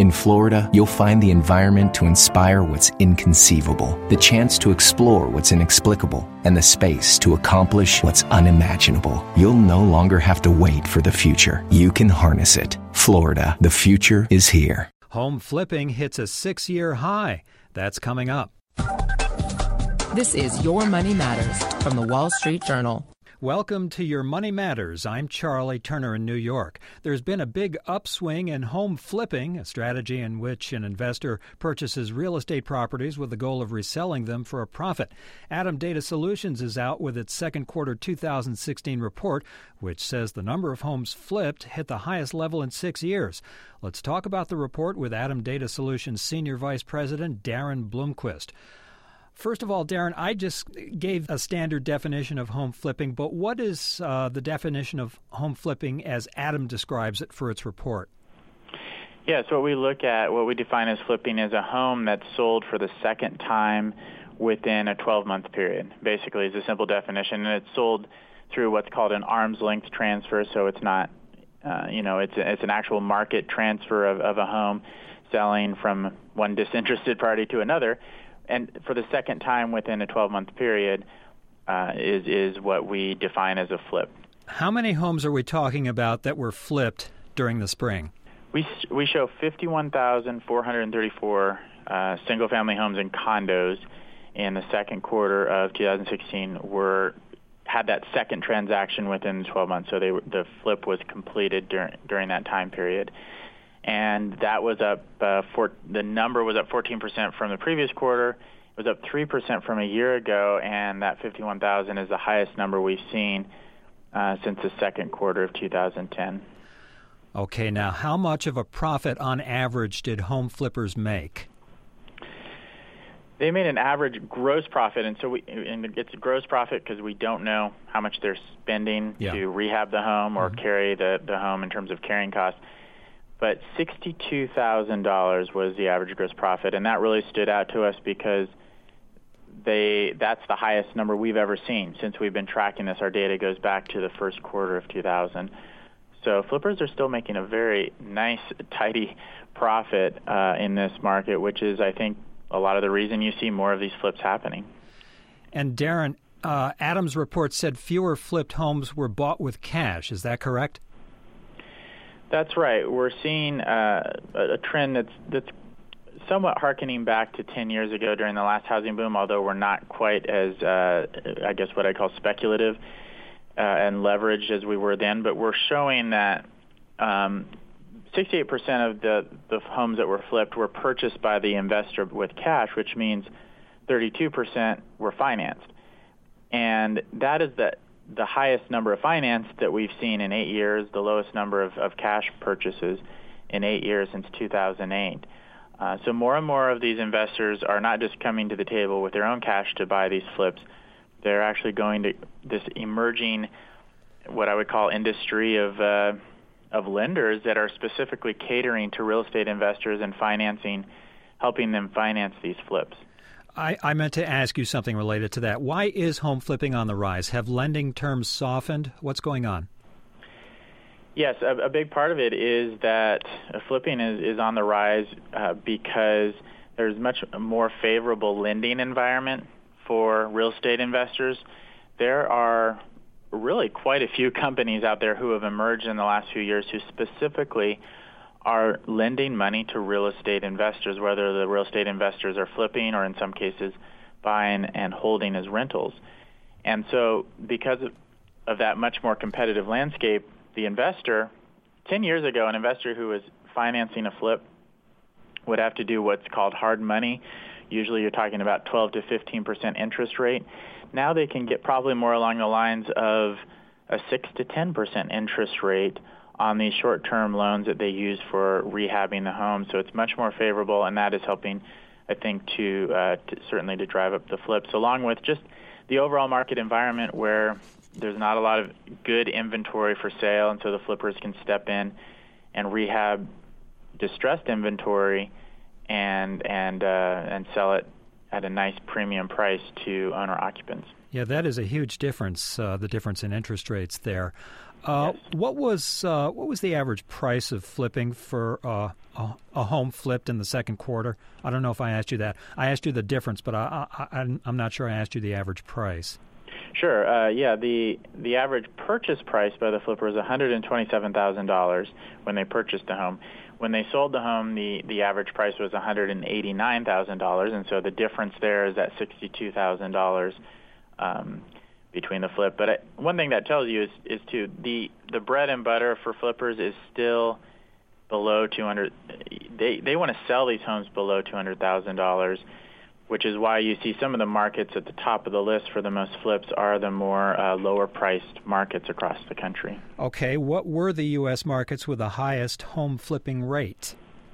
In Florida, you'll find the environment to inspire what's inconceivable, the chance to explore what's inexplicable, and the space to accomplish what's unimaginable. You'll no longer have to wait for the future. You can harness it. Florida, the future is here. Home flipping hits a 6-year high. That's coming up. This is Your Money Matters from the Wall Street Journal. Welcome to Your Money Matters. I'm Charlie Turner in New York. There's been a big upswing in home flipping, a strategy in which an investor purchases real estate properties with the goal of reselling them for a profit. Adam Data Solutions is out with its second quarter 2016 report, which says the number of homes flipped hit the highest level in 6 years. Let's talk about the report with Adam Data Solutions Senior Vice President Darren Bloomquist. First of all, Darren, I just gave a standard definition of home flipping, but what is the definition of home flipping as Adam describes it for its report? Yeah, so what we define as flipping is a home that's sold for the second time within a 12-month period. Basically, is a simple definition, and it's sold through what's called an arm's length transfer, so it's not, it's an actual market transfer of a home selling from one disinterested party to another. And for the second time within a 12-month period is what we define as a flip. How many homes are we talking about that were flipped during the spring? We show 51,434 single-family homes and condos in the second quarter of 2016 had that second transaction within 12 months. So the flip was completed during that time period. And that was up, the number was up 14% from the previous quarter. It was up 3% from a year ago, and that 51,000 is the highest number we've seen since the second quarter of 2010. Okay, now how much of a profit on average did home flippers make? They made an average gross profit, and it's a gross profit because we don't know how much they're spending to rehab the home or carry the home in terms of carrying costs. But $62,000 was the average gross profit, and that really stood out to us because that's the highest number we've ever seen since we've been tracking this. Our data goes back to the first quarter of 2000. So flippers are still making a very nice, tidy profit in this market, which is, I think, a lot of the reason you see more of these flips happening. And Darren, Adam's report said fewer flipped homes were bought with cash. Is that correct? That's right. We're seeing a trend that's somewhat hearkening back to 10 years ago during the last housing boom, although we're not quite as, I guess what I call speculative and leveraged as we were then. But we're showing that 68% of the homes that were flipped were purchased by the investor with cash, which means 32% were financed. And that is the highest number of finance that we've seen in 8 years, the lowest number of cash purchases in 8 years since 2008. So more and more of these investors are not just coming to the table with their own cash to buy these flips. They're actually going to this emerging, what I would call industry of lenders that are specifically catering to real estate investors and helping them finance these flips. I meant to ask you something related to that. Why is home flipping on the rise? Have lending terms softened? What's going on? Yes, a big part of it is that flipping is on the rise because there's much more favorable lending environment for real estate investors. There are really quite a few companies out there who have emerged in the last few years who specifically are lending money to real estate investors, whether the real estate investors are flipping or in some cases buying and holding as rentals. And so because of that much more competitive landscape, the investor, 10 years ago, an investor who was financing a flip would have to do what's called hard money. Usually you're talking about 12 to 15% interest rate. Now they can get probably more along the lines of a 6 to 10% interest rate on these short-term loans that they use for rehabbing the home. So it's much more favorable, and that is helping, I think, to certainly to drive up the flips, along with just the overall market environment where there's not a lot of good inventory for sale, and so the flippers can step in and rehab distressed inventory and sell it at a nice premium price to owner occupants. Yeah, that is a huge difference, the difference in interest rates there. Yes. What was the average price of flipping for a home flipped in the second quarter? I don't know if I asked you that. I asked you the difference, but I'm not sure I asked you the average price. Sure. The average purchase price by the flipper was $127,000 when they purchased the home. When they sold the home, the average price was $189,000, and so the difference there is at $62,000 between the flip. But one thing that tells you is too, the bread and butter for flippers is still below $200. They want to sell these homes below $200,000, which is why you see some of the markets at the top of the list for the most flips are the more lower-priced markets across the country. Okay, what were the U.S. markets with the highest home flipping rate?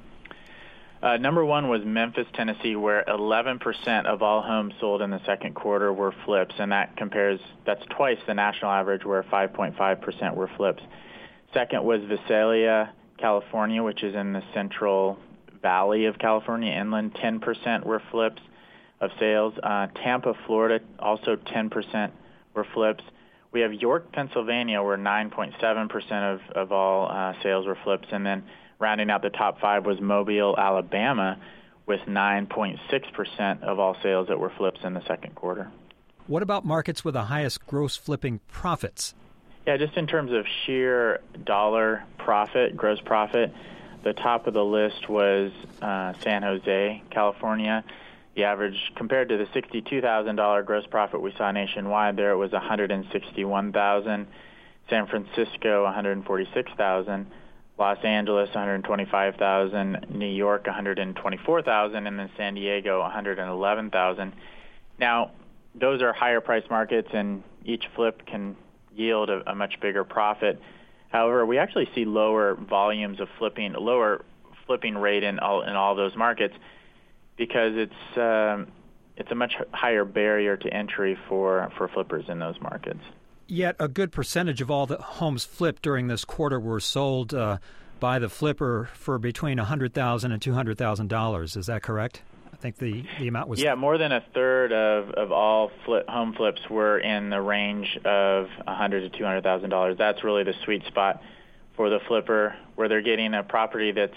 Number one was Memphis, Tennessee, where 11% of all homes sold in the second quarter were flips, and that's twice the national average, where 5.5% were flips. Second was Visalia, California, which is in the Central Valley of California, inland. 10% were flips of sales. Tampa, Florida, also 10% were flips. We have York, Pennsylvania, where 9.7% of all sales were flips. And then rounding out the top five was Mobile, Alabama, with 9.6% of all sales that were flips in the second quarter. What about markets with the highest gross flipping profits? Yeah, just in terms of sheer dollar profit, gross profit, the top of the list was San Jose, California. The average, compared to the $62,000 gross profit we saw nationwide, there it was $161,000. San Francisco, $146,000. Los Angeles, $125,000. New York, $124,000, and then San Diego, $111,000. Now, those are higher price markets, and each flip can yield a much bigger profit. However, we actually see lower volumes of flipping, lower flipping rate in all those markets, because it's a much higher barrier to entry for flippers in those markets. Yet a good percentage of all the homes flipped during this quarter were sold by the flipper for between $100,000 and $200,000. Is that correct? I think the amount was... Yeah, more than a third of all home flips were in the range of $100,000 to $200,000. That's really the sweet spot for the flipper, where they're getting a property that's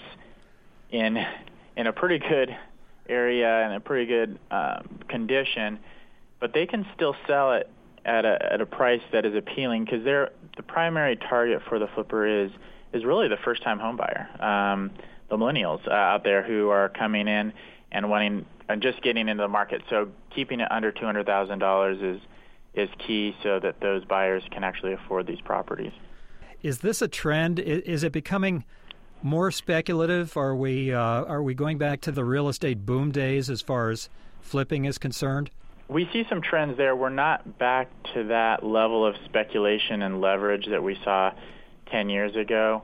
in a pretty good area and a pretty good condition, but they can still sell it at a price that is appealing, because the primary target for the flipper is really the first-time home buyer, the millennials out there who are coming in and wanting and just getting into the market. So keeping it under $200,000 is key, so that those buyers can actually afford these properties. Is this a trend? Is it becoming more speculative? Are we going back to the real estate boom days as far as flipping is concerned? We see some trends there. We're not back to that level of speculation and leverage that we saw 10 years ago.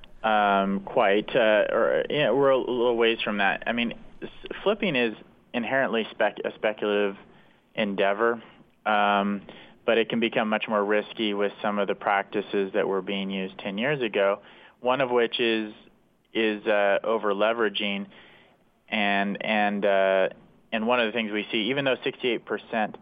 We're a little ways from that. I mean, flipping is inherently a speculative endeavor, but it can become much more risky with some of the practices that were being used 10 years ago, one of which is over-leveraging, and one of the things we see, even though 68%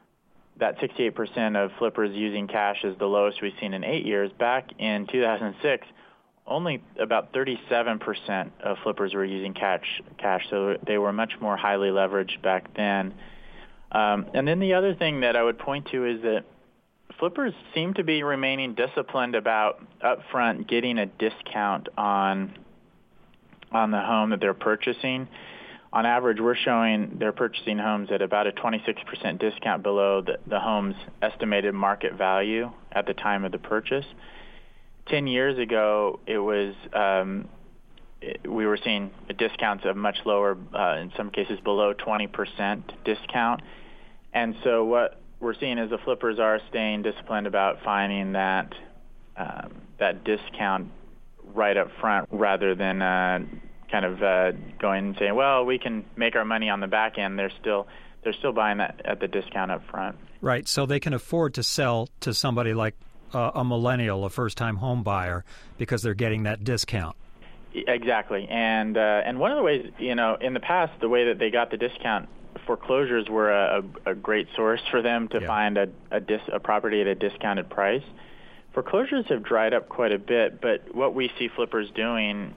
of flippers using cash is the lowest we've seen in 8 years, back in 2006, only about 37% of flippers were using cash, so they were much more highly leveraged back then. And then the other thing that I would point to is that flippers seem to be remaining disciplined about upfront getting a discount on the home that they're purchasing. On average, we're showing they're purchasing homes at about a 26% discount below the home's estimated market value at the time of the purchase. 10 years ago, it was we were seeing discounts of much lower, in some cases below 20% discount. And so what we're seeing is the flippers are staying disciplined about finding that discount right up front, rather than going and saying, well, we can make our money on the back end. They're still buying that at the discount up front. Right, so they can afford to sell to somebody like a millennial, a first-time home buyer, because they're getting that discount. Exactly, and one of the ways, in the past, the way that they got the discount, foreclosures were a great source for them to find a property at a discounted price. foreclosures have dried up quite a bit, but what we see flippers doing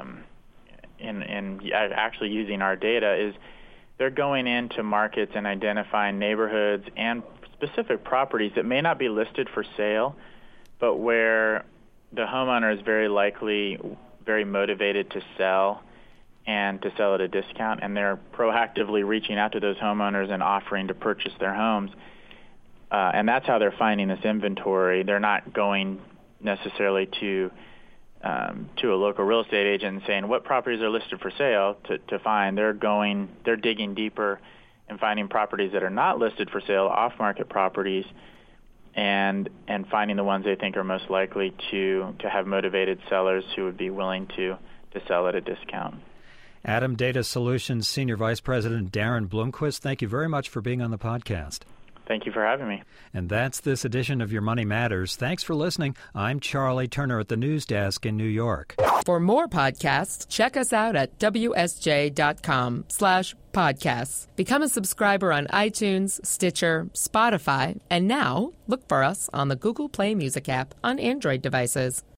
in actually using our data is they're going into markets and identifying neighborhoods and specific properties that may not be listed for sale, but where the homeowner is very likely very motivated to sell and to sell at a discount, and they're proactively reaching out to those homeowners and offering to purchase their homes. And that's how they're finding this inventory. They're not going necessarily to a local real estate agent and saying what properties are listed for sale to find. They're digging deeper and finding properties that are not listed for sale, off-market properties, and finding the ones they think are most likely to have motivated sellers who would be willing to sell at a discount. Adam Data Solutions Senior Vice President Darren Bloomquist, thank you very much for being on the podcast. Thank you for having me. And that's this edition of Your Money Matters. Thanks for listening. I'm Charlie Turner at the News Desk in New York. For more podcasts, check us out at WSJ.com/podcasts. Become a subscriber on iTunes, Stitcher, Spotify, and now look for us on the Google Play Music app on Android devices.